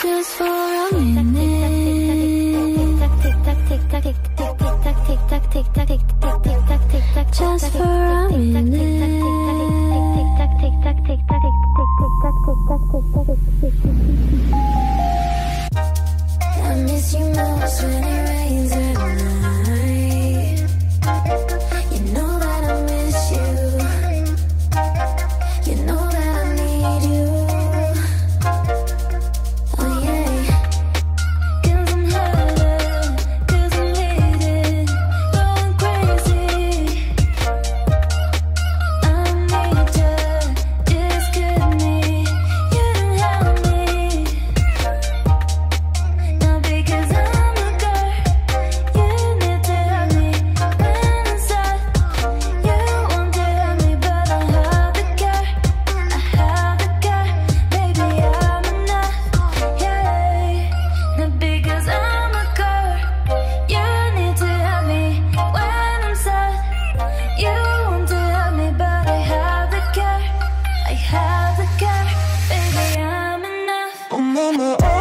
just for a minute. Just for a minute. I miss you most when it rains at night. You know that I miss you. You know that I need you. Oh yeah. 'Cause I'm hurting, 'cause I'm bleeding, going crazy. I need you, just get me. You don't help me. Not because I'm a girl, you need to help me. When I'm sad, you want to help me, but I have the care. I have the care, baby, I'm enough, yeah. Not because I'm a girl, you need to help me. When I'm sad, you want to help me, but I have the care. I have the care, baby, I'm enough. Oh mama,